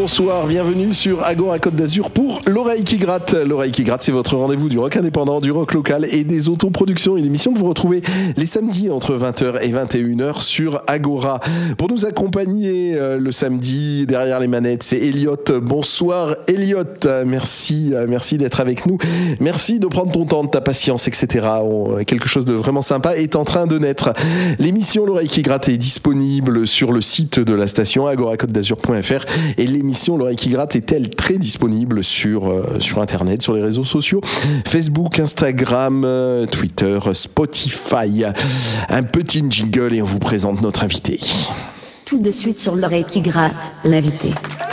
bonsoir, bienvenue sur Agora Côte d'Azur pour L'Oreille qui gratte. L'Oreille qui gratte, c'est votre rendez-vous du rock indépendant, du rock local et des autoproductions. Une émission que vous retrouvez les samedis entre 20h et 21h sur Agora. Pour nous accompagner le samedi, derrière les manettes, c'est Elliot. Bonsoir Elliot, merci d'être avec nous. Merci de prendre ton temps, de ta patience, etc. Quelque chose de vraiment sympa est en train de naître. L'émission L'Oreille qui gratte est disponible sur le site de la station agoracôtedazur.fr et l'émission L'Oreille qui gratte est-elle très disponible sur internet, sur les réseaux sociaux, Facebook, Instagram, Twitter, Spotify. Un petit jingle et on vous présente notre invité. Tout de suite sur L'Oreille qui gratte, l'invité.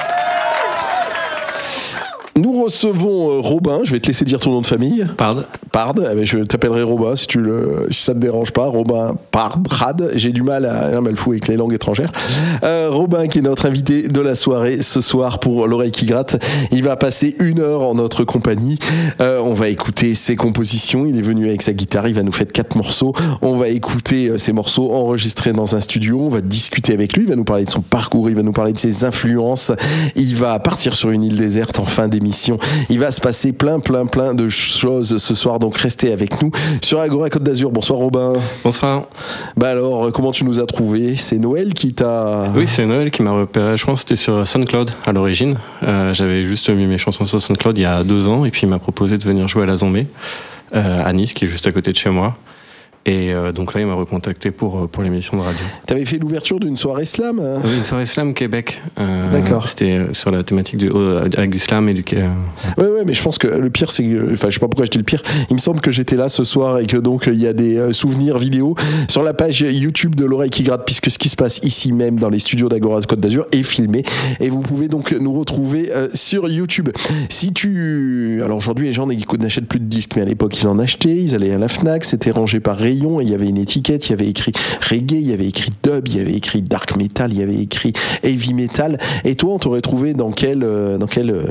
Nous recevons Robin, je vais te laisser dire ton nom de famille. Pard. Je t'appellerai Robin si ça te dérange pas. Robin Pardrad, j'ai du mal à me le fou avec les langues étrangères. Robin qui est notre invité de la soirée ce soir pour L'Oreille qui gratte. Il va passer 1 heure en notre compagnie. On va écouter ses compositions. Il est venu avec sa guitare, il va nous faire 4 morceaux. On va écouter ces morceaux enregistrés dans un studio. On va discuter avec lui, il va nous parler de son parcours, il va nous parler de ses influences. Il va partir sur une île déserte en fin d'émission. Il va se passer plein de choses ce soir, donc restez avec nous sur Agora Côte d'Azur. Bonsoir Robin. Bonsoir. Alors, comment tu nous as trouvé ? C'est Noël qui t'a... Oui, c'est Noël qui m'a repéré. Je pense que c'était sur SoundCloud à l'origine. J'avais juste mis mes chansons sur SoundCloud il y a 2 ans et puis il m'a proposé de venir jouer à la Zombie à Nice, qui est juste à côté de chez moi. Et donc là, il m'a recontacté pour l'émission de radio. T'avais fait l'ouverture d'une soirée slam ? Oui, une soirée slam Québec. D'accord. C'était sur la thématique avec du slam et du... Ouais, mais je pense que le pire, c'est que... Enfin, je sais pas pourquoi je dis le pire. Il me semble que j'étais là ce soir et que donc il y a des souvenirs vidéo sur la page YouTube de L'Oreille qui gratte, puisque ce qui se passe ici même dans les studios d'Agora Côte d'Azur est filmé. Et vous pouvez donc nous retrouver sur YouTube. Alors aujourd'hui, les gens n'achètent plus de disques, mais à l'époque, ils en achetaient. Ils allaient à la Fnac, c'était rangé par rayon. Et il y avait une étiquette, il y avait écrit reggae, il y avait écrit dub, il y avait écrit dark metal, il y avait écrit heavy metal. Et toi, on t'aurait trouvé dans quelle rubrique ?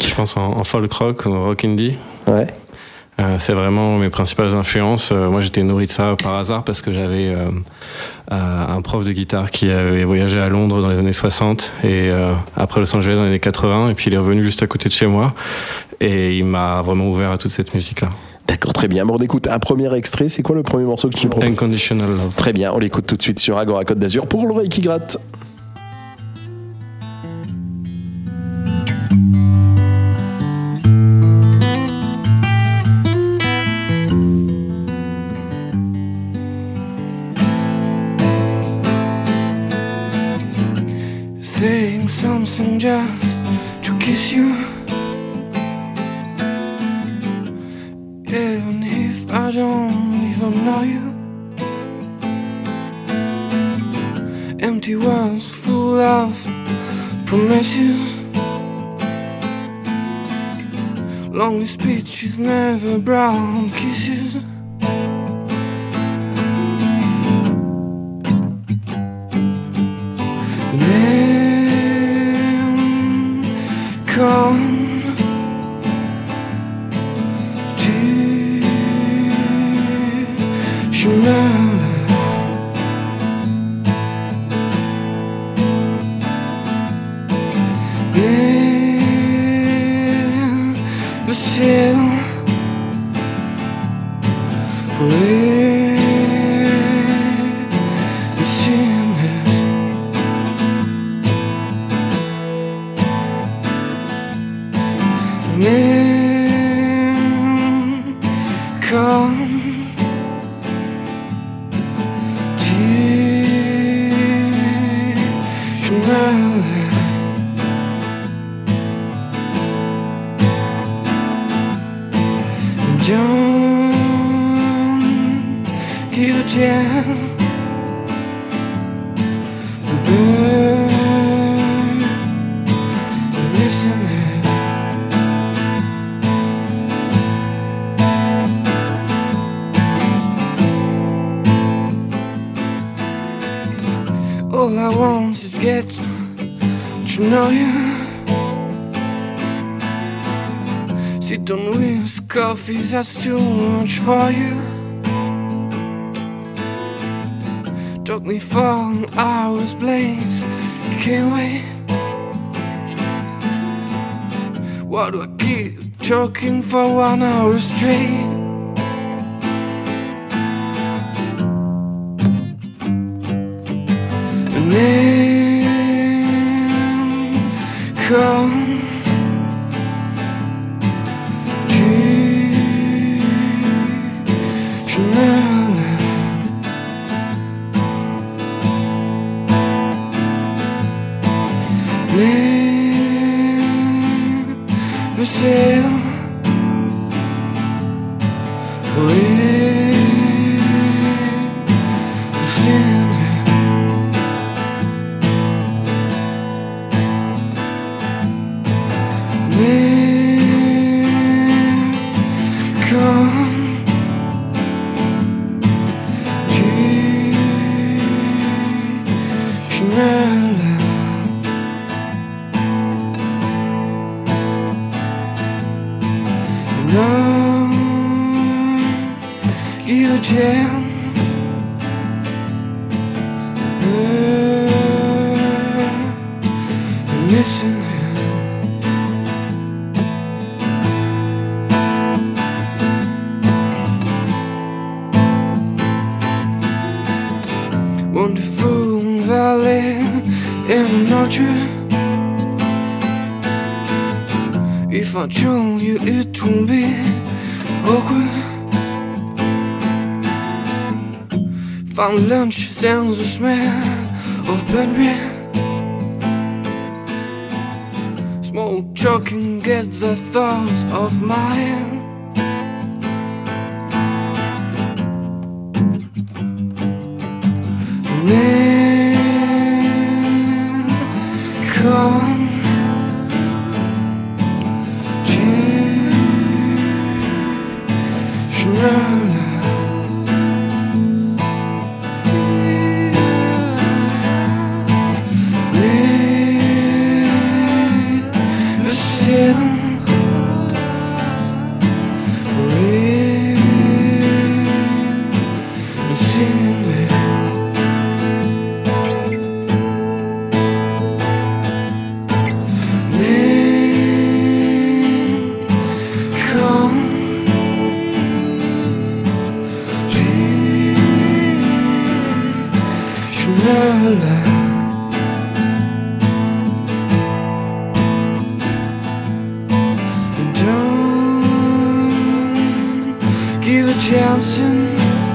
Je pense en folk rock, rock indie. Ouais. C'est vraiment mes principales influences. Moi, j'étais nourri de ça par hasard parce que j'avais un prof de guitare qui avait voyagé à Londres dans les années 60 et après Los Angeles dans les années 80. Et puis, il est revenu juste à côté de chez moi et il m'a vraiment ouvert à toute cette musique-là. D'accord, très bien. Bon, on écoute un premier extrait. C'est quoi le premier morceau que tu nous proposes ? Unconditional Love. Très bien, on l'écoute tout de suite sur Agora Côte d'Azur pour L'Oreille qui gratte. Saying something just to kiss you, even if I don't even know you. Empty words full of promises, lonely speeches never brought kisses. And then come all I want is to get to know you. Sit on with coffee, that's too much for you. Took me for hours, blades, can't wait. Why do I keep talking for 1 hour straight? And then come Wonderful valley in nature. If I told you it won't be awkward. Found lunch sounds the smell of Bunbury. Small talking gets the thoughts of mine. Then come to Schnella. Listen, give a chance and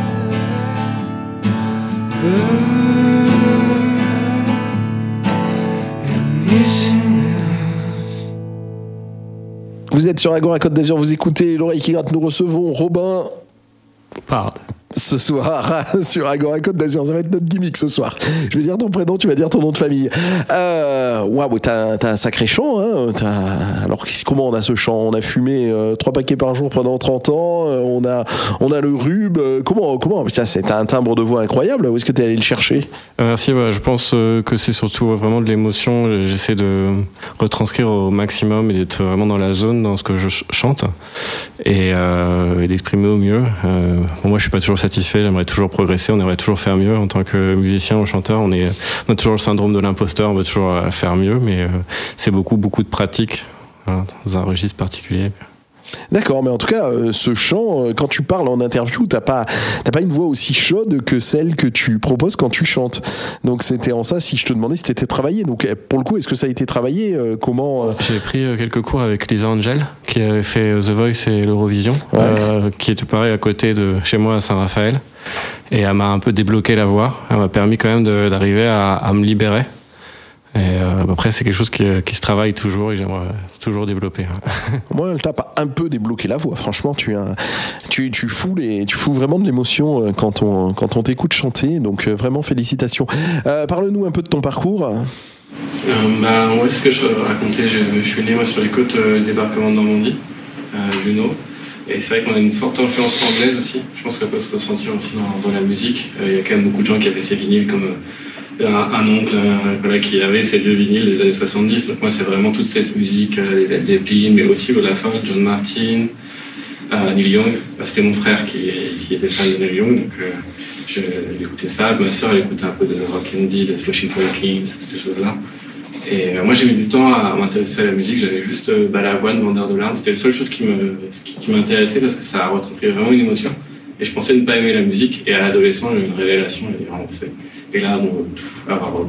Vous êtes sur Agora Côte d'Azur, vous écoutez L'Oreille qui gratte, nous recevons Robin. Pardon. Ce soir sur Agora Côte d'Azur, ça va être notre gimmick ce soir. Je vais dire ton prénom, tu vas dire ton nom de famille. Waouh, t'as un sacré chant, hein. Alors comment on a ce chant? On a fumé 3 paquets par jour pendant 30 ans. On a le rhume. Comment putain, t'as un timbre de voix incroyable. Où est-ce que t'es allé le chercher? Merci. Je pense que c'est surtout vraiment de l'émotion. J'essaie de retranscrire au maximum et d'être vraiment dans la zone, dans ce que je chante, et d'exprimer au mieux. Moi, je suis pas toujours satisfait, j'aimerais toujours progresser, on aimerait toujours faire mieux. En tant que musicien ou chanteur, on a toujours le syndrome de l'imposteur, on veut toujours faire mieux, mais c'est beaucoup de pratique, voilà, dans un registre particulier. D'accord, mais en tout cas, ce chant, quand tu parles en interview, t'as pas une voix aussi chaude que celle que tu proposes quand tu chantes. Donc c'était en ça, si je te demandais si t'étais travaillé. Donc pour le coup, est-ce que ça a été travaillé? Comment J'ai pris quelques cours avec Lisa Angel, qui avait fait The Voice et l'Eurovision, qui était pareil à côté de chez moi à Saint-Raphaël. Et elle m'a un peu débloqué la voix. Elle m'a permis quand même d'arriver à me libérer. Et après, c'est quelque chose qui se travaille toujours et j'aimerais toujours développer. Moi, elle t'a pas un peu débloqué la voix. Franchement, tu fous vraiment de l'émotion quand on t'écoute chanter. Donc vraiment, félicitations. Parle-nous un peu de ton parcours. Ce que je racontais, je suis né sur les côtes du débarquement de Normandie, Luno. Et c'est vrai qu'on a une forte influence anglaise aussi. Je pense qu'elle peut se ressentir aussi dans la musique. Il y a quand même beaucoup de gens qui avaient ces vinyles comme un oncle qui avait ces vieux vinyles des années 70. Donc moi, c'est vraiment toute cette musique, les Led Zeppelin, mais aussi à la fin, John Martin, Neil Young. C'était mon frère qui était fan de Neil Young, donc j'écoutais ça. Ma sœur, elle écoutait un peu de rock indie, de Smashing Pumpkins, ces choses-là. Et moi, j'ai mis du temps à m'intéresser à la musique. J'avais juste Balavoine, Vendeur de larmes. C'était la seule chose qui m'intéressait parce que ça retranscrivait vraiment une émotion. Et je pensais ne pas aimer la musique. Et à l'adolescent, j'ai eu une révélation. Et là, bon, avoir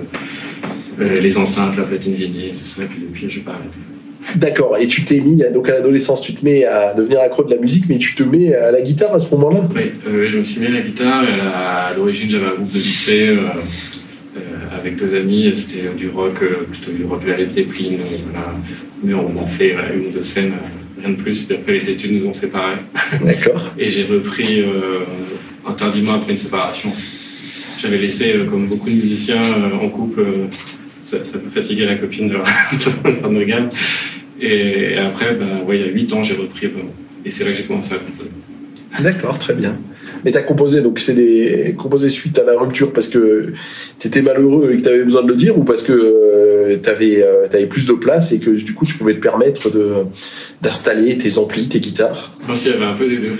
les enceintes, la platine vinyle, tout ça. Et puis depuis, je n'ai pas arrêté. D'accord. Et tu t'es mis, donc à l'adolescence, tu te mets à devenir accro de la musique, mais tu te mets à la guitare à ce moment-là? Oui, je me suis mis à la guitare. Et à l'origine, j'avais un groupe de lycée avec 2 amis. C'était du rock, plutôt du rock Led Zeppelin. Voilà. Mais on a fait 1 ou 2 scènes, rien de plus. Puis après, les études nous ont séparés. D'accord. Et j'ai repris tardivement après une séparation. J'avais laissé, comme beaucoup de musiciens en couple, ça peut fatiguer la copine de faire de gamme. Et après, il y a 8 ans, j'ai repris vraiment. Et c'est là que j'ai commencé à composer. D'accord, très bien. Mais tu as composé, donc c'est composé suite à la rupture parce que tu étais malheureux et que tu avais besoin de le dire, ou parce que tu avais plus de place et que du coup tu pouvais te permettre d'installer tes amplis, tes guitares? Je pense qu'il y avait un peu des deux.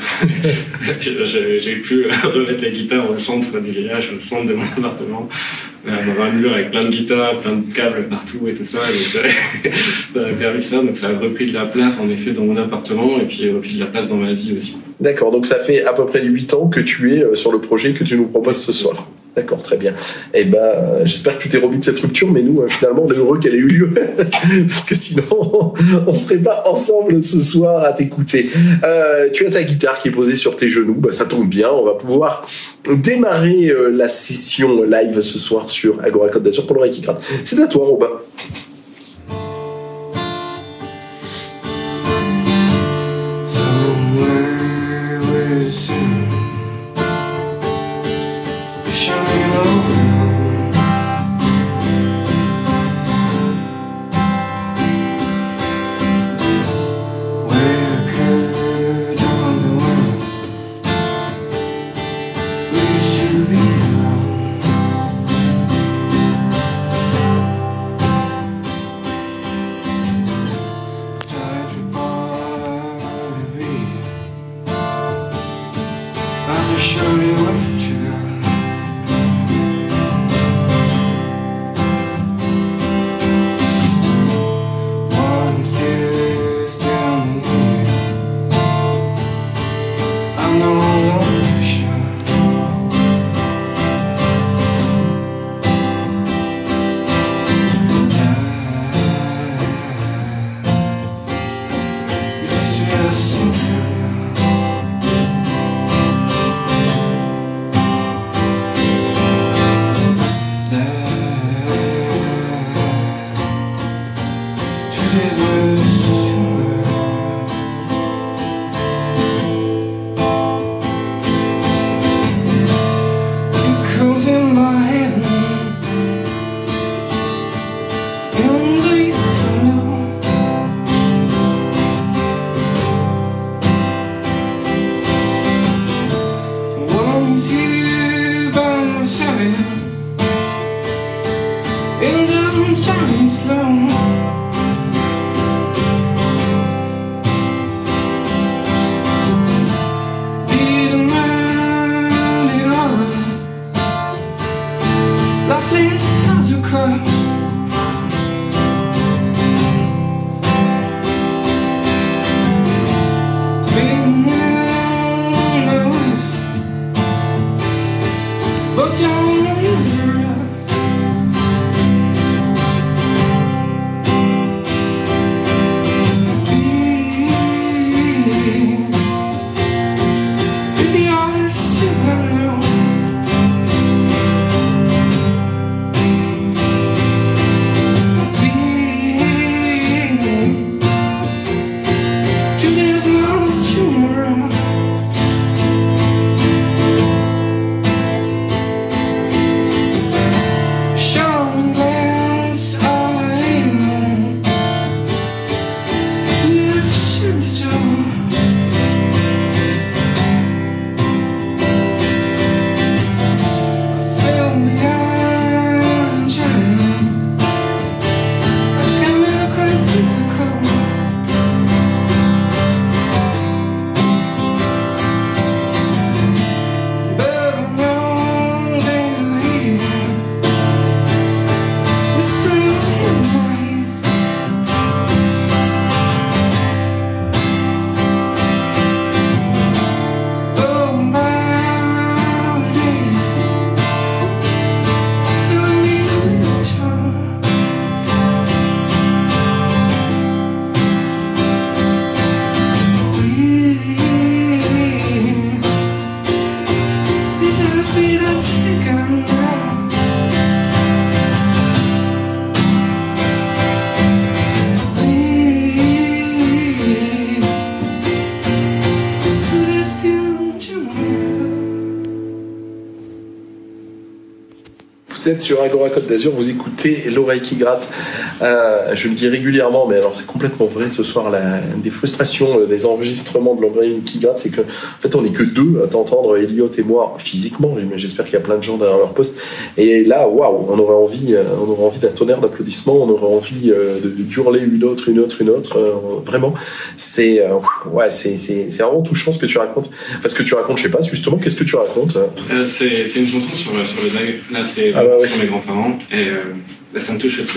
J'ai pu remettre la guitare au centre du village, au centre de mon appartement. On avait un mur avec plein de guitares, plein de câbles partout et tout ça. Et ça m'a permis ça. Donc ça a repris de la place en effet dans mon appartement et puis repris de la place dans ma vie aussi. D'accord, donc ça fait à peu près 8 ans que tu es sur le projet que tu nous proposes ce soir. D'accord, très bien. Eh j'espère que tu t'es remis de cette rupture, mais nous, finalement, on est heureux qu'elle ait eu lieu. Parce que sinon, on ne serait pas ensemble ce soir à t'écouter. Tu as ta guitare qui est posée sur tes genoux. Ça tombe bien, on va pouvoir démarrer la session live ce soir sur Agora Côte d'Azur pour l'oreille qui gratte. C'est à toi, Robin. In the Chinese slow Vous êtes sur Agora Côte d'Azur, vous écoutez L'Oreille qui gratte. Je le dis régulièrement, mais alors c'est complètement vrai ce soir. Une des frustrations des enregistrements de L'Oreille qui gratte, c'est qu'en fait on n'est que deux à t'entendre, Elliot et moi, physiquement. Mais j'espère qu'il y a plein de gens derrière leur poste. Et là, waouh, on aurait envie d'un tonnerre d'applaudissements, on aurait envie d'hurler une autre. Vraiment, c'est vraiment touchant ce que tu racontes. Enfin, ce que tu racontes, je sais pas, justement, qu'est-ce que tu racontes C'est une chanson sur le deuil. Là, c'est sur mes grands-parents. Et là, ça me touche aussi.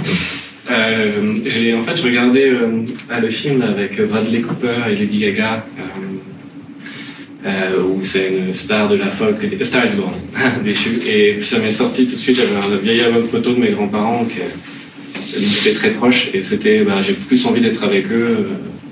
Je regardais le film avec Bradley Cooper et Lady Gaga, où c'est une star de la folk, A Star is Born, déchu. Et ça m'est sorti tout de suite. J'avais un vieil album photo de mes grands-parents qui étaient très proches. Et c'était, j'ai plus envie d'être avec eux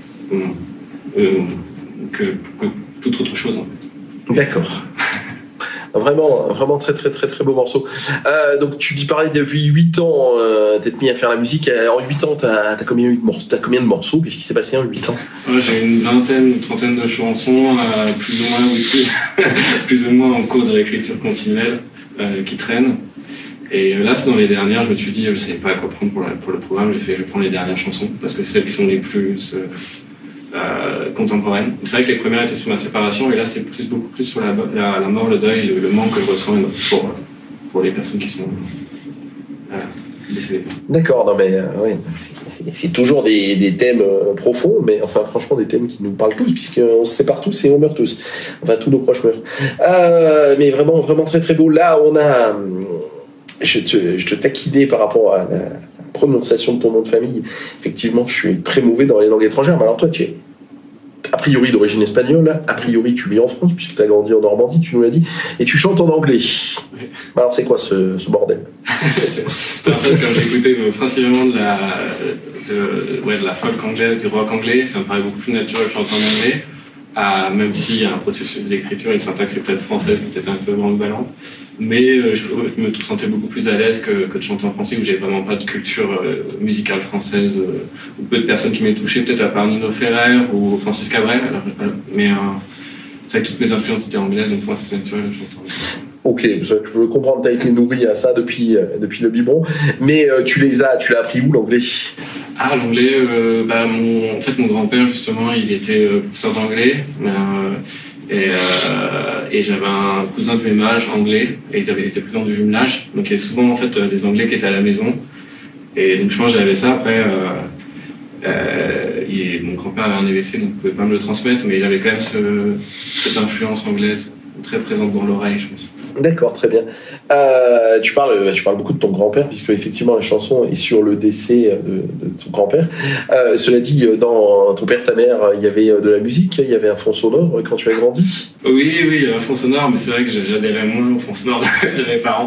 que toute autre chose, en fait. D'accord. Vraiment très très très très beau morceau. Donc tu dis parlais depuis 8 ans, t'es mis à faire la musique. En 8 ans, t'as combien de morceaux? Qu'est-ce qui s'est passé en 8 ans? J'ai une trentaine de chansons, plus ou moins en cours de réécriture continuelle, qui traînent. Et là, c'est dans les dernières, je me suis dit, je ne savais pas à quoi prendre pour le programme. Je prends les dernières chansons, parce que c'est celles qui sont les plus contemporaines. C'est vrai que les premières étaient sur ma séparation, et là, c'est beaucoup plus sur la mort, le deuil, le manque que je ressens pour les personnes qui sont décédées. D'accord, non mais oui, c'est toujours des thèmes profonds, mais enfin franchement des thèmes qui nous parlent tous, puisqu'on se sépare tous et on meurt tous. Enfin, tous nos proches meurent. Mais vraiment très très beau. Là, on a... Je te taquinais par rapport à la prononciation de ton nom de famille. Effectivement, je suis très mauvais dans les langues étrangères. Mais alors toi, tu es a priori d'origine espagnole, a priori tu vis en France, puisque tu as grandi en Normandie, tu nous l'as dit, et tu chantes en anglais. Oui. Alors c'est quoi ce bordel? C'est en fait, quand j'écoutais principalement de la folk anglaise, du rock anglais, ça me paraît beaucoup plus naturel de chanter en anglais, même s'il y a un processus d'écriture, une syntaxe peut-être française, peut-être un peu ambivalente. Mais je me sentais beaucoup plus à l'aise que de chanter en français, où j'ai vraiment pas de culture musicale française, ou peu de personnes qui m'aient touché, peut-être à part Nino Ferrer ou Francis Cabrel. Mais c'est vrai que toutes mes influences étaient anglaises, donc pour moi c'est naturel de chanter en anglais. Ok, je veux comprendre, tu as été nourri à ça depuis le biberon, mais tu l'as appris où l'anglais? L'anglais, en fait mon grand-père justement, il était professeur d'anglais. Et j'avais un cousin de même âge anglais, et il était président du jumelage, donc il y avait souvent en fait des anglais qui étaient à la maison, et donc je pense que j'avais ça. Après mon grand-père avait un AVC, donc il ne pouvait pas me le transmettre, mais il avait quand même cette influence anglaise très présente dans l'oreille, je pense. D'accord, très bien. Tu parles beaucoup de ton grand-père, puisque effectivement la chanson est sur le décès de ton grand-père. Cela dit, dans ton père, ta mère, il y avait de la musique, il y avait un fond sonore quand tu as grandi? Oui, il y avait un fond sonore, mais c'est vrai que j'adhérais moins au fond sonore de mes parents.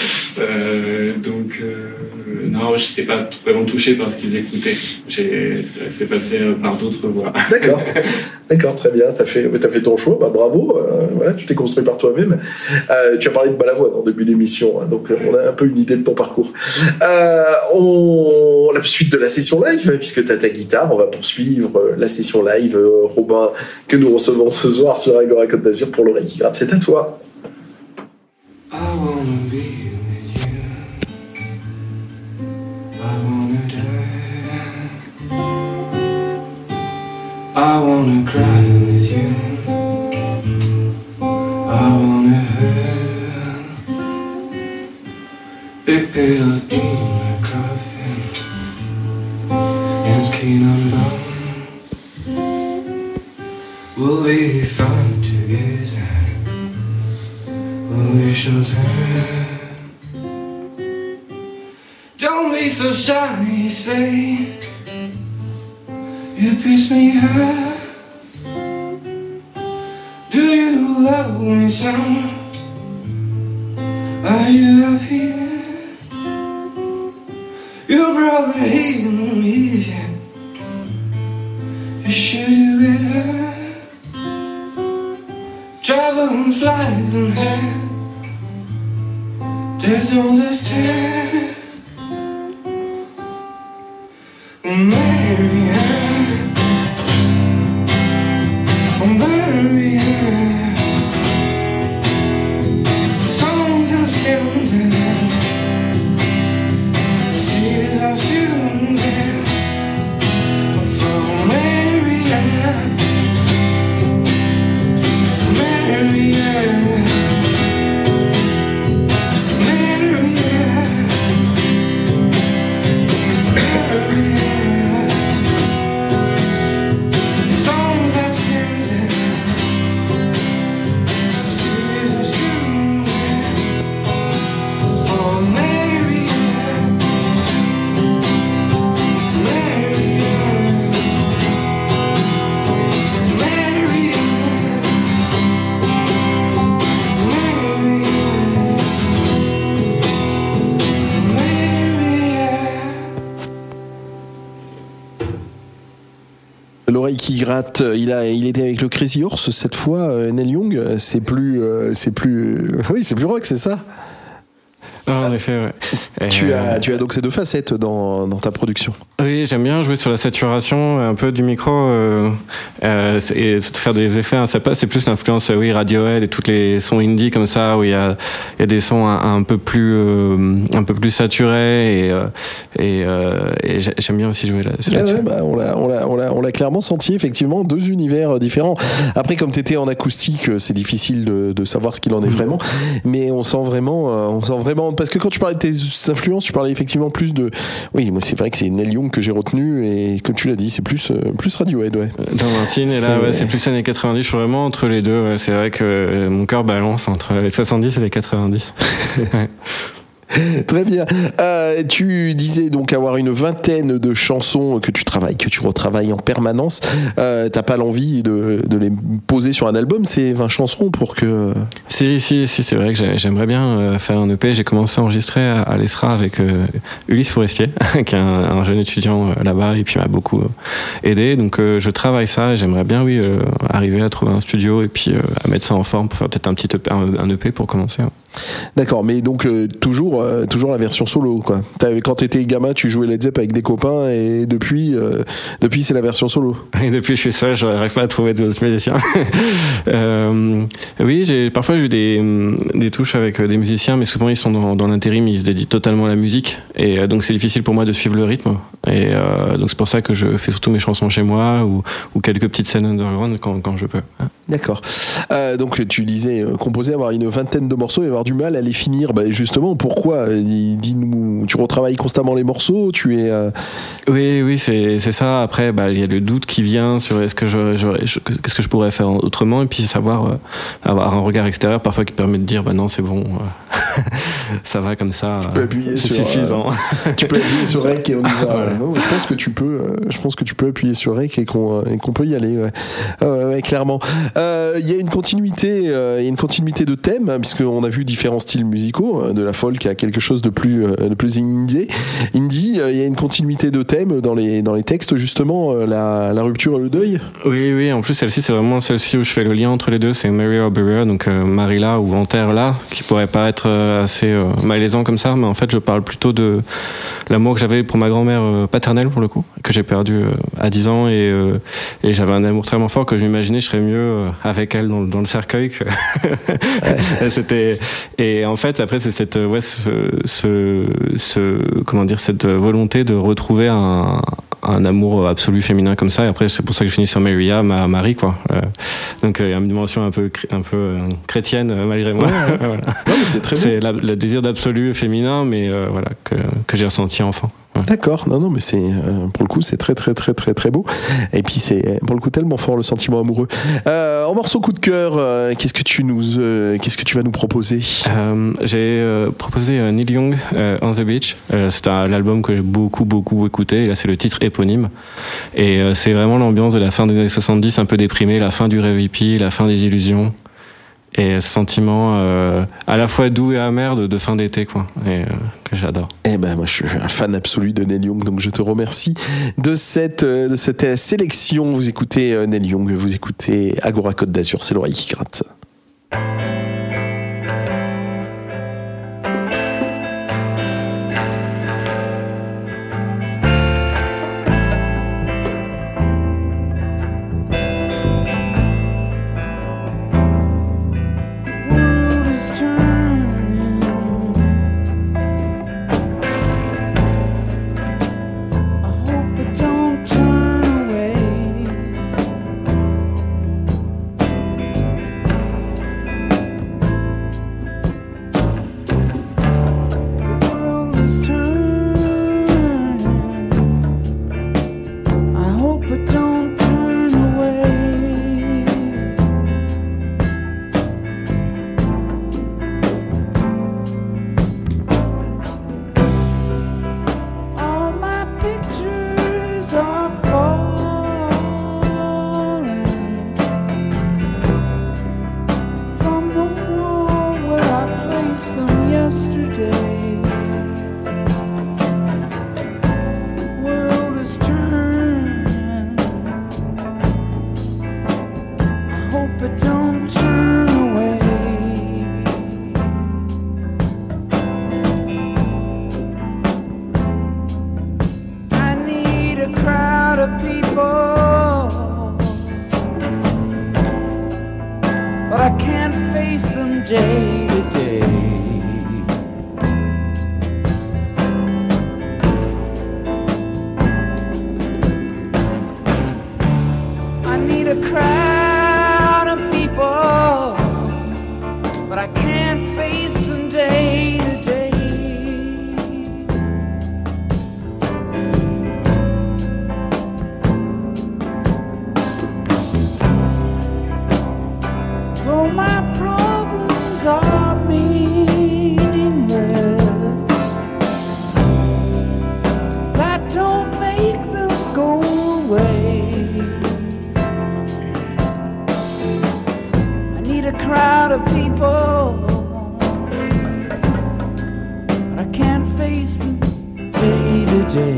Non, je n'étais pas vraiment touché par ce qu'ils écoutaient. C'est passé par d'autres voies. D'accord, très bien. T'as fait ton choix, bravo. Voilà, tu t'es construit par toi-même. Tu as parlé de Balavoine en début d'émission, hein, donc on a un peu une idée de ton parcours. La suite de la session live, puisque tu as ta guitare, on va poursuivre la session live, Robin, que nous recevons ce soir sur Agora Côte d'Azur pour l'oreille qui gratte. C'est à toi. I wanna be with you. I wanna die. I wanna cry with you. I wanna hurt. Big pillows in my coffin, and skin on bone. We'll be fine together when we shall turn. Don't be so shy, say you piss me off. Do you love me some? Are you happy? Your brother hit me. You should do better. Travel flies and hair. There's no understand. Marry her. Marry her. Some just sounds L'oreille qui gratte, il était avec le Crazy Horse cette fois, Neil Young. C'est plus rock, c'est ça? En effet, ouais. Tu as donc ces deux facettes dans ta production. Oui, j'aime bien jouer sur la saturation un peu du micro et faire des effets. Hein, c'est plus l'influence, Radiohead et tous les sons indie comme ça, où il y a des sons un peu plus saturés et j'aime bien aussi jouer là-dessus. On l'a clairement senti, effectivement, deux univers différents. Après, comme tu étais en acoustique, c'est difficile de savoir ce qu'il en est vraiment, mais on sent vraiment, parce que quand tu parlais de tes influences, tu parlais effectivement plus de. Oui, moi c'est vrai que c'est Neil Young que j'ai retenu, et comme tu l'as dit, c'est plus Radiohead, ouais. Dans Martin, et là, c'est plus années 90, je suis vraiment entre les deux. Ouais. C'est vrai que mon cœur balance entre les 70 et les 90. Très bien. Tu disais donc avoir une vingtaine de chansons que tu retravailles en permanence. T'as pas l'envie de les poser sur un album, ces 20 chansons, pour que... Si, c'est vrai que j'aimerais bien faire un EP. J'ai commencé à enregistrer à l'ESRA avec Ulysse Forestier, qui est un jeune étudiant là-bas, et puis m'a beaucoup aidé. Donc je travaille ça, et j'aimerais bien, arriver à trouver un studio et puis à mettre ça en forme pour faire peut-être un petit EP, un EP pour commencer. Ouais. D'accord, mais donc toujours la version solo, quoi. Quand t'étais gamin, tu jouais Led Zepp avec des copains, et depuis c'est la version solo. Et depuis je suis seul, je n'arrive pas à trouver d'autres musiciens. Oui, parfois j'ai eu des touches avec des musiciens, mais souvent ils sont dans l'intérim, ils se dédient totalement à la musique, et donc c'est difficile pour moi de suivre le rythme. Et donc c'est pour ça que je fais surtout mes chansons chez moi, ou quelques petites scènes underground quand je peux. D'accord. Donc tu disais composer, avoir une vingtaine de morceaux et avoir du mal à les finir. Justement, pourquoi? Dis-nous, tu retravailles constamment les morceaux, tu es... Oui, c'est ça. Après, il y a le doute qui vient sur qu'est-ce que je pourrais faire autrement, et puis savoir avoir un regard extérieur parfois qui permet de dire non, c'est bon, ça va comme ça, c'est suffisant. Tu peux appuyer sur Rec et on y va. Voilà. Je pense que tu peux appuyer sur Rec et qu'on peut y aller. Ouais, clairement. Il y a une continuité de thèmes, puisqu'on a vu différents styles musicaux, de la folk à quelque chose de plus indie. Il y a une continuité de thèmes dans les textes, justement, la rupture et le deuil. Oui, en plus celle-ci, c'est vraiment celle-ci où je fais le lien entre les deux. C'est Mary or Bury, donc Marie là ou Enterre là, qui pourrait paraître assez malaisant comme ça, mais en fait je parle plutôt de l'amour que j'avais pour ma grand-mère paternelle, pour le coup, que j'ai perdu à 10 ans, et j'avais un amour tellement fort que je m'imaginais je serais mieux avec elle dans le cercueil que et en fait après c'est cette cette volonté de retrouver un amour absolu féminin comme ça, et après c'est pour ça que je finis sur Maria, ma Marie, quoi. Donc il y a une dimension un peu chrétienne malgré moi. Ouais. Voilà. Non, mais c'est très c'est le désir d'absolu féminin, mais que j'ai ressenti enfant. Ouais. D'accord, non, mais c'est pour le coup c'est très très très très très beau, et puis c'est pour le coup tellement fort, le sentiment amoureux. En morceau coup de cœur, qu'est-ce que tu vas nous proposer? J'ai proposé Neil Young, On the Beach. C'est un album que j'ai beaucoup écouté, et là c'est le titre éponyme, et c'est vraiment l'ambiance de la fin des années 70, un peu déprimée, la fin du rêve hippie, la fin des illusions, et ce sentiment à la fois doux et amer de fin d'été, quoi, et que j'adore. Moi je suis un fan absolu de Neil Young, donc je te remercie de cette sélection. Vous écoutez Neil Young, vous écoutez Agora Côte d'Azur, c'est l'oreille qui gratte. day to day. I need a crowd of people, but I can't face them day to day. Though my problems are meaningless, that don't make them go away. I need a crowd of people, but I can't face them day to day.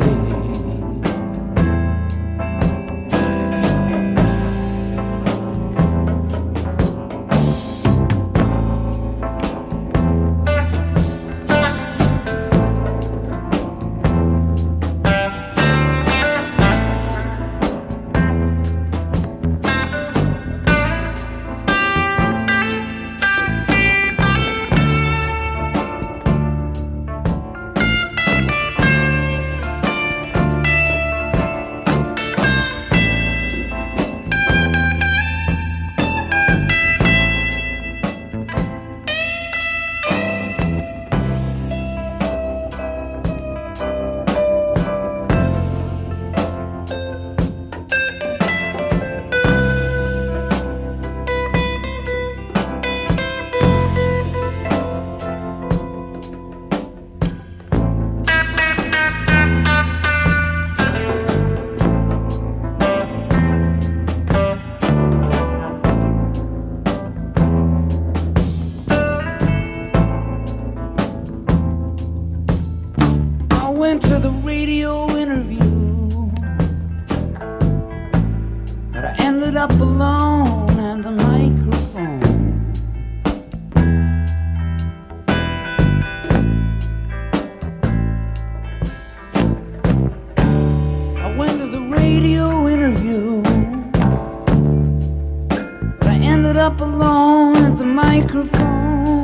To the radio interview, but I ended up alone at the microphone. I went to the radio interview, but I ended up alone at the microphone.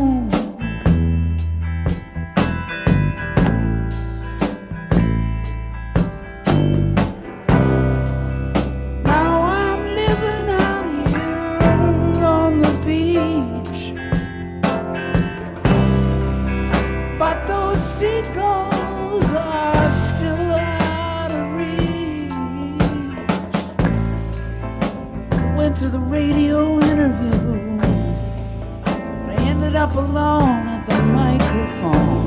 Seagulls are still out of reach. Went to the radio interview, but I ended up alone at the microphone.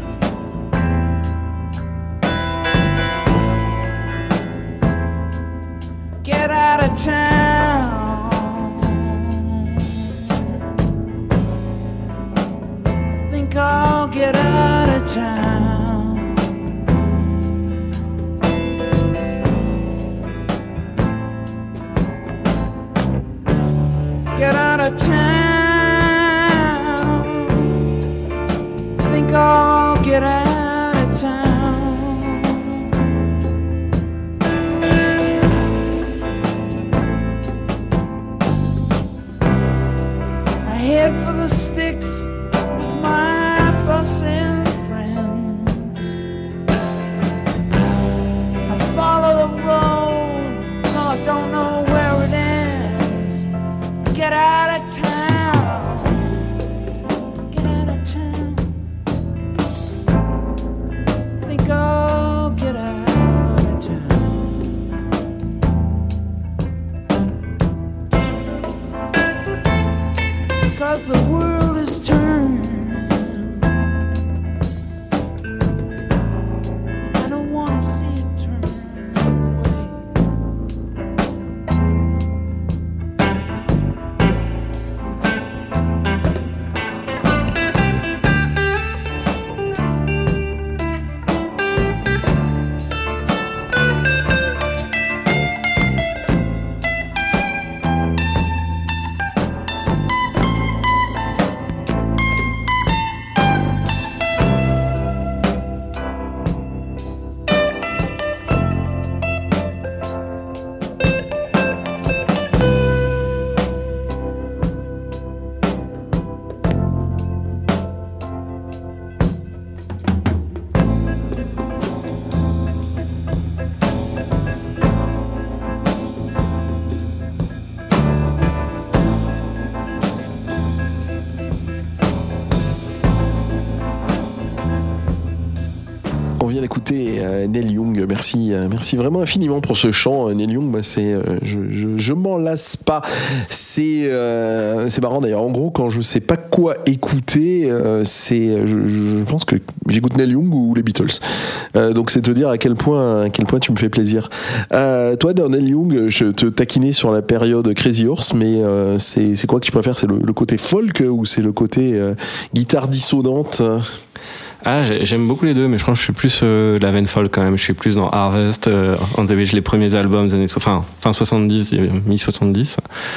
Get out of town, think I'll get out of town. Get out of town, think I'll get out of town. I head for the sticks with my bussin' friends. I follow the road, no, I don't know where it ends. Get out of town, get out of town, think I'll get out of town. 'Cause the world is turning vient d'écouter Neil Young. Merci vraiment infiniment pour ce chant. Neil Young, je m'en lasse pas. C'est marrant d'ailleurs. En gros, quand je sais pas quoi écouter, je pense que j'écoute Neil Young ou les Beatles. Donc c'est te dire à quel point tu me fais plaisir. Toi, dans Neil Young, je te taquinais sur la période Crazy Horse, mais c'est quoi que tu préfères? C'est le côté folk ou c'est le côté guitare dissonante? J'aime beaucoup les deux, mais je crois que je suis plus de la veine folk quand même. Je suis plus dans Harvest, On the Beach, les premiers albums des années fin 70, mi-70,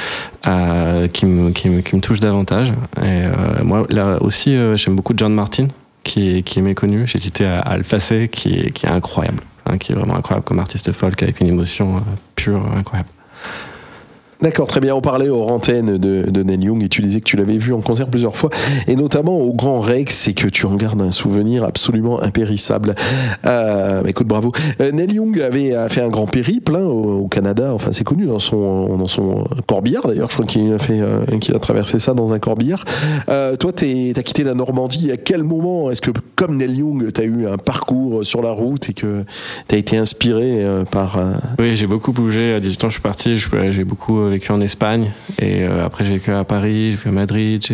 qui me touchent davantage. Et moi, là aussi, j'aime beaucoup John Martyn, qui est méconnu. J'hésitais à le passer, qui est incroyable, qui est vraiment incroyable comme artiste folk, avec une émotion pure, incroyable. D'accord, très bien. On parlait hors antenne de Neil Young et tu disais que tu l'avais vu en concert plusieurs fois et notamment au Grand Rex et que tu en gardes un souvenir absolument impérissable. Écoute, bravo. Neil Young avait fait un grand périple au Canada. Enfin, c'est connu dans son corbillard d'ailleurs. Je crois qu'il a traversé ça dans un corbillard. Toi, t'as quitté la Normandie. À quel moment est-ce que, comme Neil Young, t'as eu un parcours sur la route et que t'as été inspiré par... Oui, j'ai beaucoup bougé. À 18 ans, je suis parti. J'ai beaucoup vécu en Espagne et après j'ai vécu à Paris, j'ai vécu à Madrid,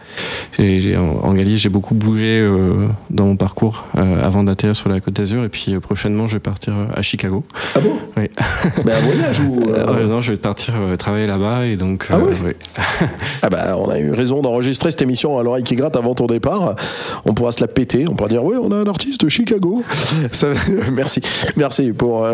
en Galice, j'ai beaucoup bougé dans mon parcours avant d'atterrir sur la Côte d'Azur et puis prochainement je vais partir à Chicago. Ah bon? Oui. Un voyage ou non, je vais partir travailler là-bas et donc oui. On a eu raison d'enregistrer cette émission à l'oreille qui gratte avant ton départ. On pourra se la péter, on pourra dire oui, on a un artiste de Chicago. Merci pour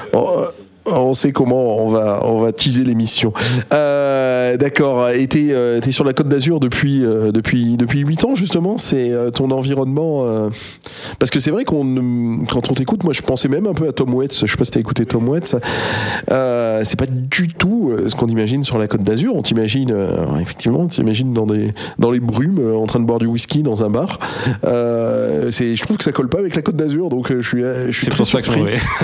on sait comment on va teaser l'émission. D'accord. Et t'es sur la Côte d'Azur depuis 8 ans justement. C'est ton environnement. Parce que c'est vrai quand on t'écoute, moi je pensais même un peu à Tom Waits. Je sais pas si t'as écouté Tom Waits. C'est pas du tout ce qu'on imagine sur la Côte d'Azur. On t'imagine effectivement, dans les brumes, en train de boire du whisky dans un bar. Je trouve que ça colle pas avec la Côte d'Azur, donc je suis très surpris.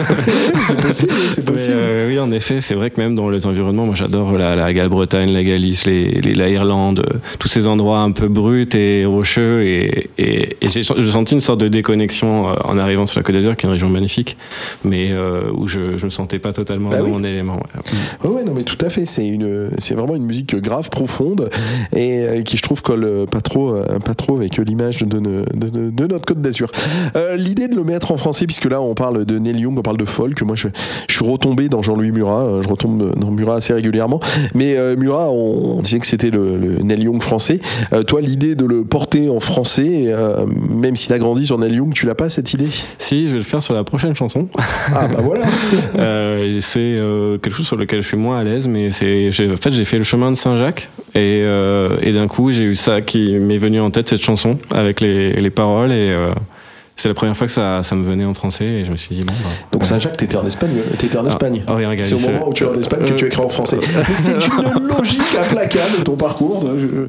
C'est possible. Oui, en effet, c'est vrai que même dans les environnements, moi j'adore la Galles-Bretagne, la Galice, la Irlande, tous ces endroits un peu bruts et rocheux, et j'ai senti une sorte de déconnexion en arrivant sur la Côte d'Azur, qui est une région magnifique, mais où je me sentais pas totalement dans mon élément. Ouais, non, mais tout à fait. C'est vraiment une musique grave, profonde, et qui je trouve colle pas trop avec l'image de notre Côte d'Azur. L'idée de le mettre en français, puisque là on parle de Neil Young, on parle de folk. Moi je suis retombé dans Jean-Louis Murat. Je retombe dans Murat assez régulièrement, mais Murat, on disait que c'était le Neil Young français. Toi, l'idée de le porter en français, même si t'as grandi sur Neil Young, tu l'as pas, cette idée? Si, je vais le faire sur la prochaine chanson. Ah bah voilà. C'est quelque chose sur lequel je suis moins à l'aise, mais j'ai fait le chemin de Saint-Jacques et d'un coup j'ai eu ça qui m'est venu en tête, cette chanson avec les paroles, et c'est la première fois que ça me venait en français et je me suis dit bon. Donc Saint-Jacques, t'étais en Espagne. Regarde, c'est au moment où tu es en Espagne que tu écris en français. Mais c'est une logique implacable de ton parcours.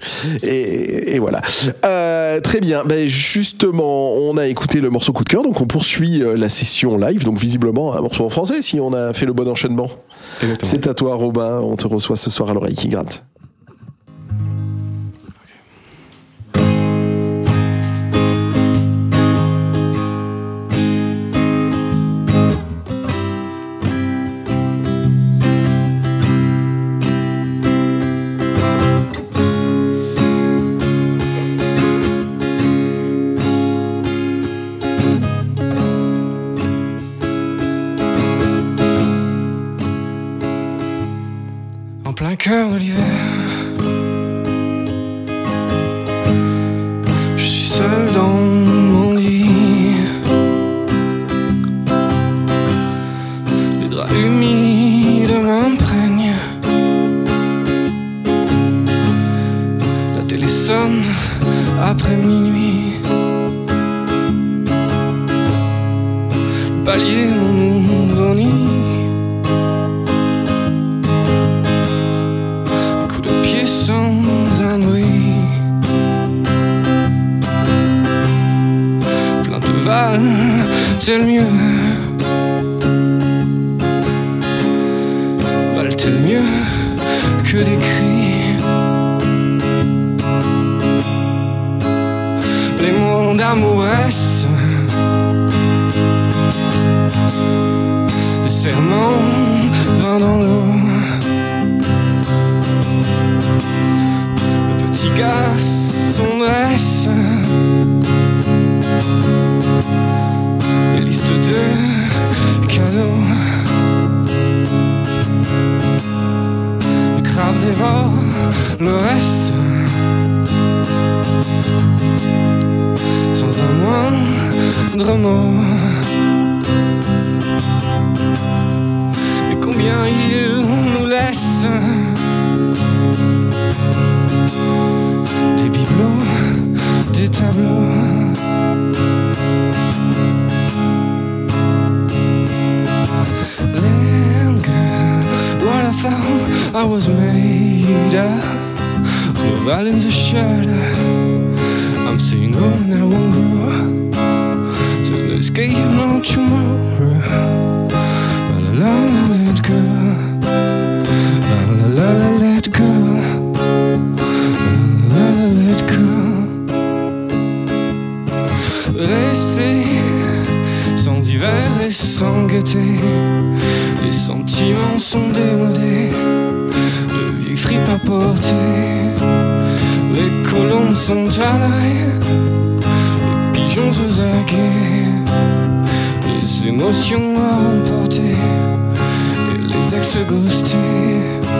Et voilà. Très bien. Justement, on a écouté le morceau coup de cœur, donc on poursuit la session live. Donc visiblement un morceau en français si on a fait le bon enchaînement. Exactement. C'est à toi, Robin. On te reçoit ce soir à l'oreille qui gratte. Cœur de l'hiver, je suis seul dans mon lit, les draps humides m'imprègnent, la télé sonne après minuit, le palier mon nouveau-né. Sans un bruit, plainte val, c'est le mieux. Valent-elles mieux que des cris? Les mots d'amouresse dévore le reste sans un moindre mot. Et combien il nous laisse des bibelots, des tableaux. Little girl, what I thought I was made of, the violence of shadow. I'm saying, oh, and I won't grow. So let's get no tomorrow. La la la, let go. La la la, let go. La la, let go. Rester sans hiver et sans gaieté. Les sentiments sont démodés, de vieilles fripes à porter. Les colombes sont à l'ail, les pigeons aux aguets, les émotions à emporter et les ex ghostés.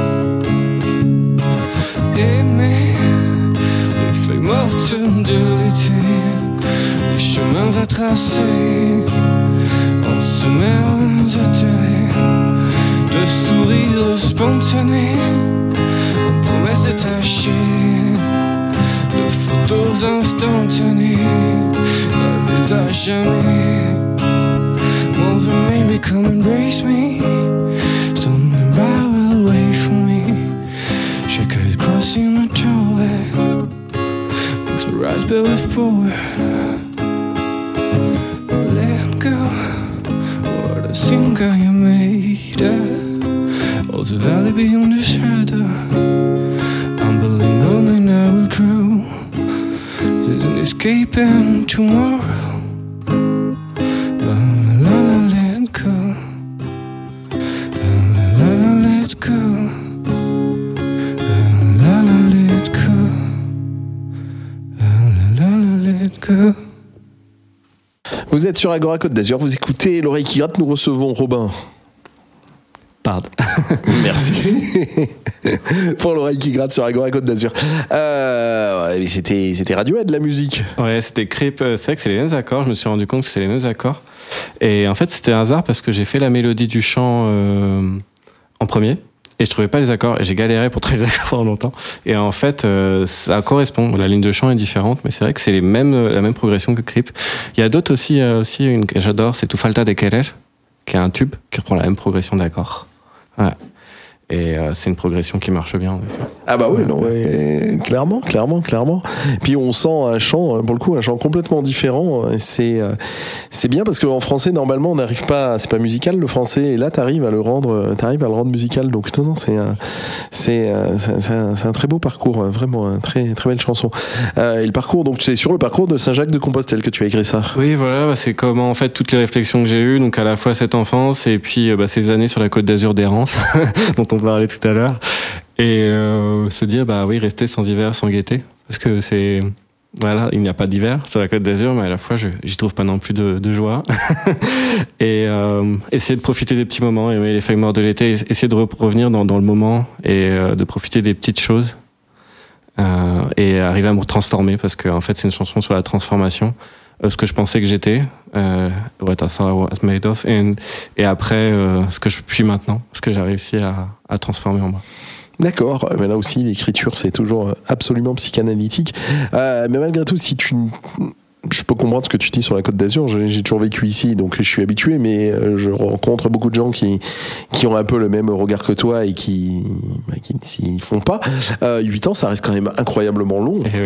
Aimer les feuilles mortes de l'été, les chemins à tracer en semelles de terre, de sourires spontanés en promesses détachées, de photos instantanées gravées à jamais. Mother, maybe come embrace me, something bad will wait for me. Shakers crossing the doorway, makes my eyes build with power. Let go, what I think I am made of. Oh, the valley beyond the shadow, I'm building on and I will grow. There's an escaping tomorrow. La la la, let go. La la la, let go. La la la, let go. La la la, let go. Vous êtes sur Agora Côte d'Azur, vous écoutez L'Oreille qui gratte, nous recevons Robin. Pardon. Merci pour L'Oreille qui gratte sur Agora Côte d'Azur. Ouais, mais c'était Radiohead la musique. Ouais, c'était Creep. C'est vrai que c'est les mêmes accords. Je me suis rendu compte que c'est les mêmes accords. Et en fait, c'était un hasard parce que j'ai fait la mélodie du chant en premier et je trouvais pas les accords. Et j'ai galéré pour trouver les accords pendant longtemps. Et en fait, ça correspond. La ligne de chant est différente, mais c'est vrai que c'est la même progression que Creep. Il y a d'autres aussi. Une que j'adore, c'est Tu falta de querer, qui est un tube qui reprend la même progression d'accords. Ouais. Et c'est une progression qui marche bien en effet. Ah bah oui, non, ouais, clairement. Puis on sent un chant, pour le coup, un chant complètement différent. C'est bien parce qu'en français, normalement, on n'arrive pas, c'est pas musical le français, et là, t'arrives à le rendre musical. Donc non, c'est un très beau parcours, vraiment, une très très belle chanson. Et le parcours, donc c'est sur le parcours de Saint-Jacques-de-Compostelle que tu as écrit ça. Oui, voilà, c'est comment en fait toutes les réflexions que j'ai eues, donc à la fois cette enfance et puis ces années sur la Côte d'Azur d'errance dont on parlait tout à l'heure, et se dire rester sans hiver, sans gaieté, parce que c'est voilà, il n'y a pas d'hiver sur la Côte d'Azur, mais à la fois j'y trouve pas non plus de joie. Et essayer de profiter des petits moments, aimer les feuilles mortes de l'été, essayer de revenir dans le moment et de profiter des petites choses et arriver à me transformer, parce que en fait c'est une chanson sur la transformation. Ce que je pensais que j'étais, what I thought I was made of, et après ce que je suis maintenant, ce que j'ai réussi à transformer en moi. D'accord, mais là aussi l'écriture c'est toujours absolument psychanalytique. Mais malgré tout, je peux comprendre ce que tu dis sur la Côte d'Azur. J'ai toujours vécu ici, donc je suis habitué, mais je rencontre beaucoup de gens qui ont un peu le même regard que toi et qui ne s'y font pas. 8 ans, ça reste quand même incroyablement long. Et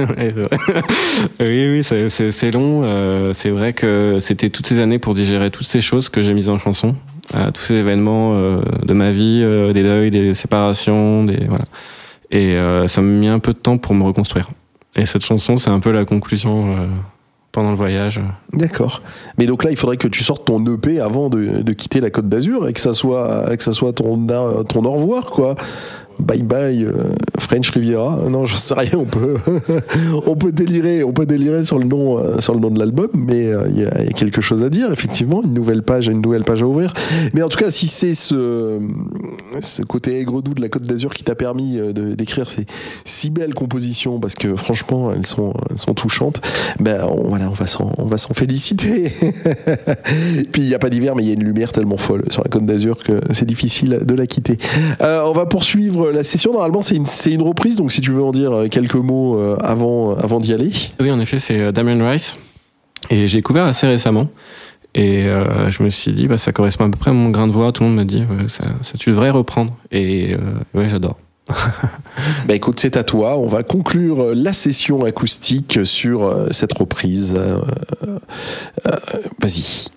oui, c'est long. C'est vrai que c'était toutes ces années pour digérer toutes ces choses que j'ai mises en chanson, tous ces événements de ma vie, des deuils, des séparations, voilà. Et ça m'a mis un peu de temps pour me reconstruire. Et cette chanson, c'est un peu la conclusion pendant le voyage. D'accord. Mais donc là, il faudrait que tu sortes ton EP avant de quitter la Côte d'Azur et que ça soit ton au revoir, quoi. Bye bye French Riviera. Non, je sais rien. On peut délirer sur le nom de l'album, mais il y a quelque chose à dire. Effectivement, une nouvelle page à ouvrir. Mais en tout cas, si c'est ce côté aigre-doux de la Côte d'Azur qui t'a permis d'écrire ces si belles compositions, parce que franchement, elles sont touchantes. Ben on va s'en féliciter. Puis il y a pas d'hiver, mais il y a une lumière tellement folle sur la Côte d'Azur que c'est difficile de la quitter. On va poursuivre la session. Normalement, c'est une reprise, donc si tu veux en dire quelques mots avant d'y aller. Oui, en effet, c'est Damien Rice. Et j'ai découvert assez récemment. Et je me suis dit, ça correspond à peu près à mon grain de voix. Tout le monde me dit, ça tu devrais reprendre. Et ouais, j'adore. Écoute, c'est à toi. On va conclure la session acoustique sur cette reprise. Vas-y.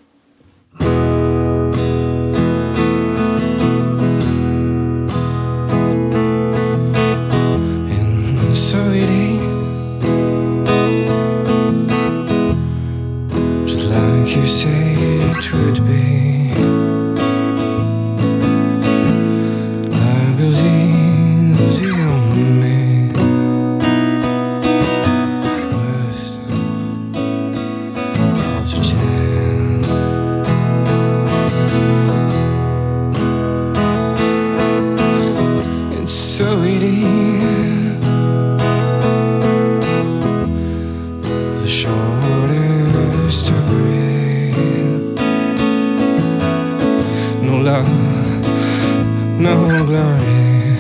So it ain't just like you say it would be. Life goes easy on me. Worst of the chance. And so it is. No glory,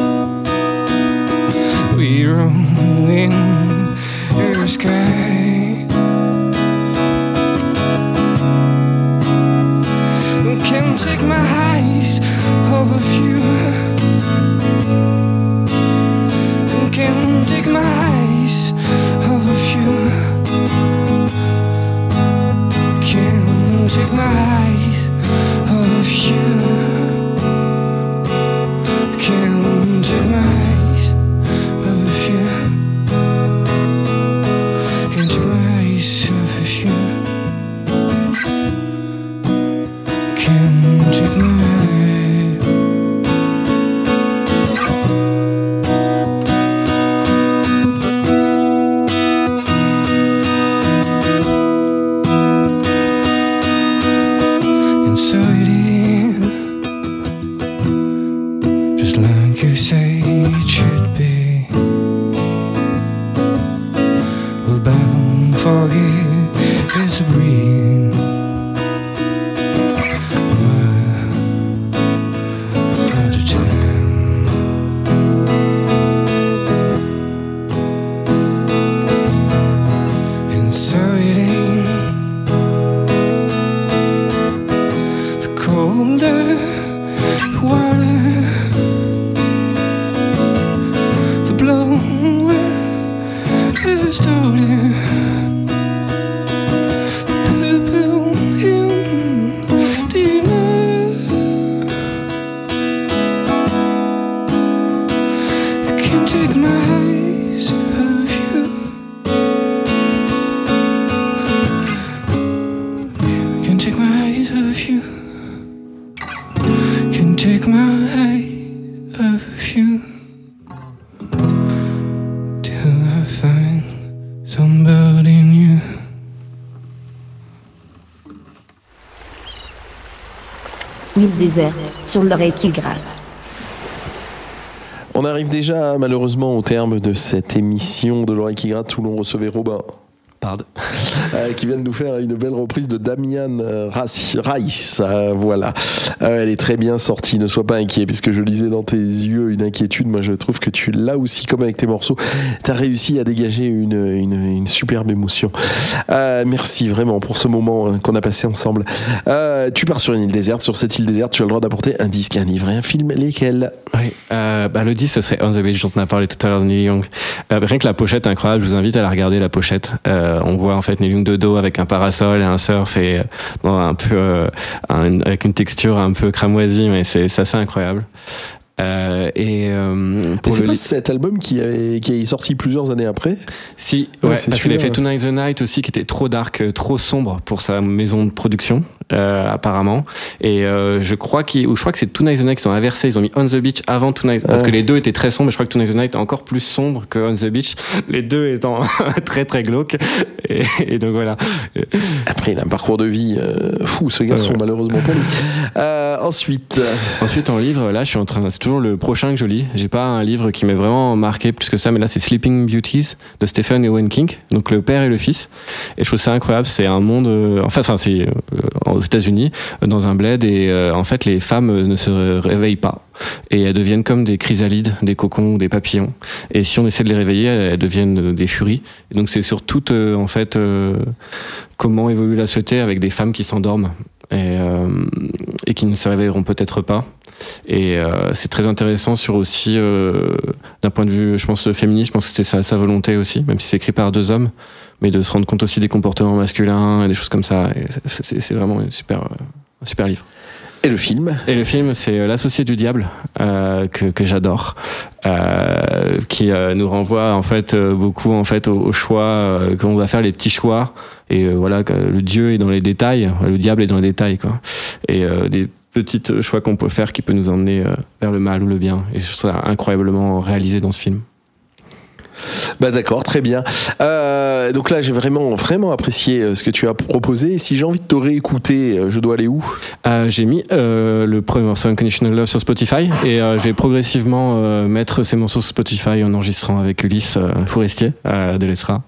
we roam in your sky. Can't take my eyes off of you. Can't take my eyes off of you. Can't take my eyes off of you. Can't take my eyes off of you. Can't take my eyes off of you. Can't take my eyes. And so it is. Just like you say it should be. We're bound for it is a breeze. All the time. And so it ain't. The colder water, the blower is starting. The purple in dinner. I can't take my eyes off you. Can't take my eyes off you. Can't take my eyes off you. Till I find somebody new. L'île déserte, sur l'oreille qui gratte. On arrive déjà malheureusement au terme de cette émission de l'oreille qui gratte où l'on recevait Robin. Pardon. Qui vient de nous faire une belle reprise de Damien Rice. Voilà. Elle est très bien sortie, ne sois pas inquiet, puisque je lisais dans tes yeux une inquiétude. Moi, je trouve que tu, là aussi, comme avec tes morceaux, t'as réussi à dégager une superbe émotion. Merci vraiment pour ce moment qu'on a passé ensemble. Tu pars sur une île déserte. Sur cette île déserte, tu as le droit d'apporter un disque, un livre et un film. Lesquels? Oui, le disque, ce serait On the Beach dont on a parlé tout à l'heure de Neil Young. Rien que la pochette est incroyable, je vous invite à la regarder, la pochette. On voit en fait Neil Young de dos avec un parasol et un surf et un peu avec une texture un peu cramoisie, mais c'est assez incroyable. Pour c'est pas cet album qui est sorti plusieurs années après? Si, ouais, parce qu'il avait fait Tonight's the Night aussi, qui était trop dark, trop sombre pour sa maison de production. apparemment. Et je crois que c'est Tonight the Night qui sont inversés. Ils ont mis On the Beach avant Tonight, parce que les deux étaient très sombres. Mais je crois que Tonight the Night est encore plus sombre que On the Beach. Les deux étant très très glauques. Et donc voilà. Après, il a un parcours de vie fou, ce garçon, malheureusement pour lui. Ensuite, en livre, là, c'est toujours le prochain que je lis. J'ai pas un livre qui m'est vraiment marqué plus que ça, mais là, c'est Sleeping Beauties de Stephen Owen King, donc le père et le fils. Et je trouve ça incroyable. C'est un monde, c'est aux États-Unis, dans un bled, et en fait, les femmes ne se réveillent pas. Et elles deviennent comme des chrysalides, des cocons, des papillons. Et si on essaie de les réveiller, elles deviennent des furies. Et donc c'est sur tout, comment évolue la société avec des femmes qui s'endorment et qui ne se réveilleront peut-être pas. Et c'est très intéressant sur aussi, d'un point de vue, je pense, féministe, je pense que c'était sa volonté aussi, même si c'est écrit par deux hommes, mais de se rendre compte aussi des comportements masculins et des choses comme ça. Et c'est vraiment un super livre. Et le film, c'est L'Associé du Diable, que j'adore, qui nous renvoie en fait beaucoup en fait au choix qu'on va faire, les petits choix, et voilà, le Dieu est dans les détails, le diable est dans les détails, quoi. Et des petits choix qu'on peut faire qui peut nous emmener vers le mal ou le bien. Et je trouve ça incroyablement réalisé dans ce film. Bah d'accord, très bien. Donc là, j'ai vraiment apprécié ce que tu as proposé. Si j'ai envie de te réécouter, je dois aller où ? J'ai mis le premier morceau Unconditional Love sur Spotify, et je vais progressivement mettre ces morceaux sur Spotify en enregistrant avec Ulysse Forestier de l'ESRA.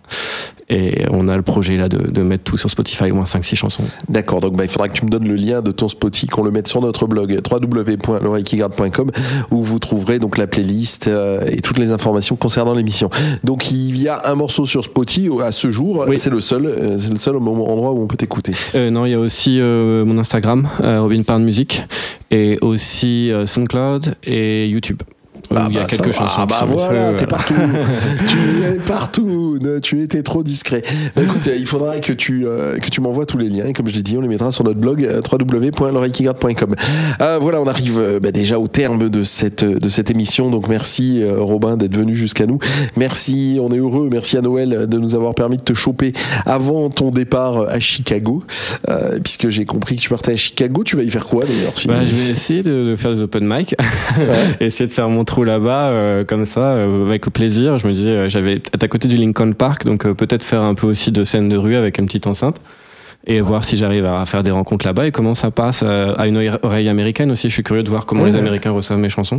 Et on a le projet là de mettre tout sur Spotify, au moins 5-6 chansons. D'accord, donc il faudra que tu me donnes le lien de ton Spotify, qu'on le mette sur notre blog www.l'oreillequigarde.com, où vous trouverez donc la playlist et toutes les informations concernant l'émission. Donc il y a un morceau sur Spotify à ce jour, oui. C'est le seul endroit où on peut t'écouter. Non, il y a aussi mon Instagram, Robin Pound Music, et aussi SoundCloud et YouTube. Il y a quelques chansons. Voilà, t'es partout. Tu es partout. Tu étais trop discret. Écoute, il faudra que tu m'envoies tous les liens. Et comme je l'ai dit, on les mettra sur notre blog www.l'oreillequigarde.com. Voilà, on arrive déjà au terme de cette émission. Donc merci Robin d'être venu jusqu'à nous. Merci, on est heureux. Merci à Noël de nous avoir permis de te choper avant ton départ à Chicago, puisque j'ai compris que tu partais à Chicago. Tu vas y faire quoi d'ailleurs? Je vais essayer de faire des open mic, essayer de faire mon trou là-bas, comme ça, avec plaisir. Je me disais, j'avais à côté du Lincoln Park, donc peut-être faire un peu aussi de scène de rue avec une petite enceinte, et voir si j'arrive à faire des rencontres là-bas et comment ça passe à une oreille américaine aussi. Je suis curieux de voir comment les Américains reçoivent mes chansons.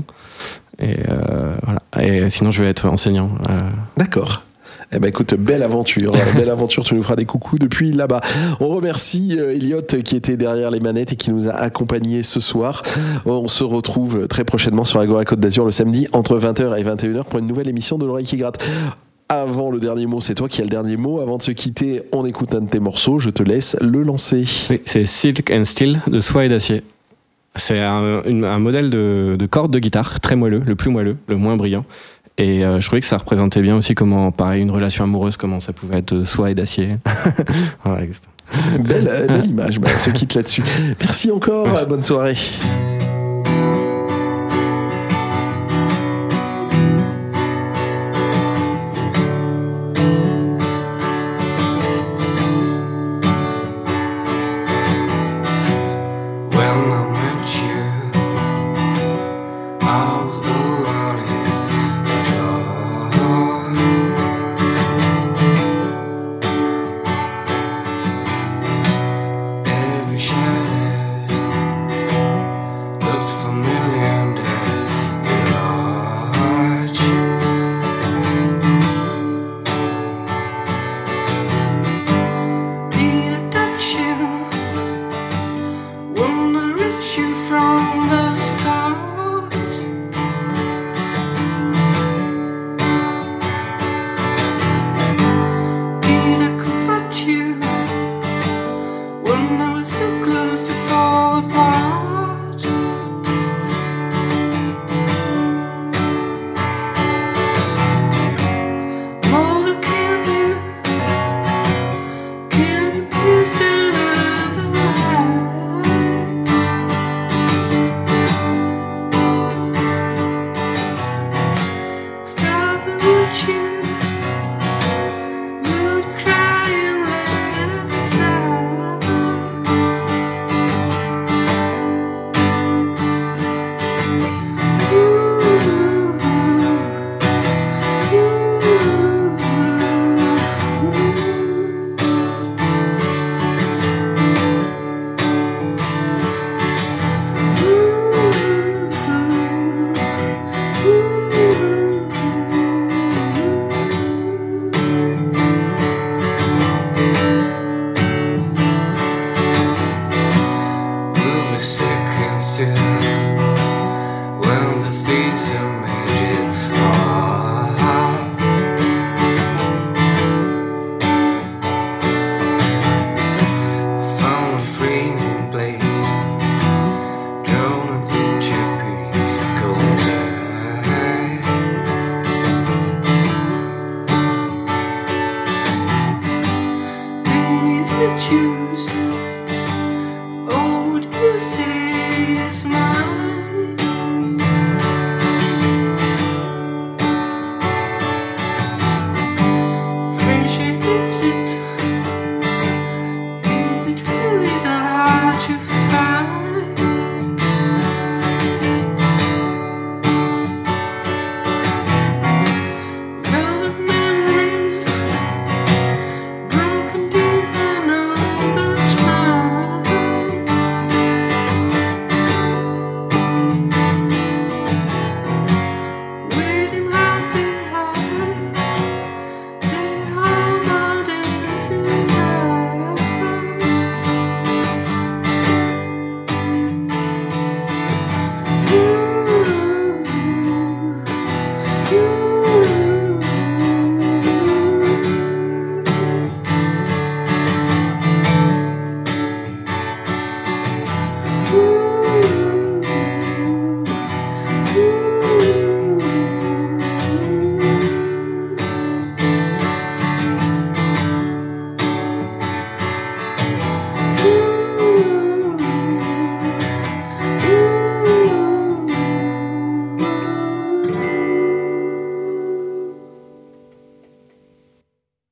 Et voilà. Et sinon, je vais être enseignant. D'accord. Eh ben écoute, belle aventure, tu nous feras des coucous depuis là-bas. On remercie Elliot qui était derrière les manettes et qui nous a accompagnés ce soir. On se retrouve très prochainement sur Agora Côte d'Azur le samedi entre 20h et 21h pour une nouvelle émission de l'Oreille qui gratte. Avant le dernier mot, c'est toi qui as le dernier mot. Avant de se quitter, on écoute un de tes morceaux, je te laisse le lancer. Oui, c'est Silk and Steel de Soie et d'Acier. C'est un modèle de corde de guitare très moelleux, le plus moelleux, le moins brillant. Et je trouvais que ça représentait bien aussi comment, pareil, une relation amoureuse, comment ça pouvait être de soie et d'acier. Voilà, belle image, on se quitte là-dessus. Merci encore, merci. Bonne soirée. When I met you, I was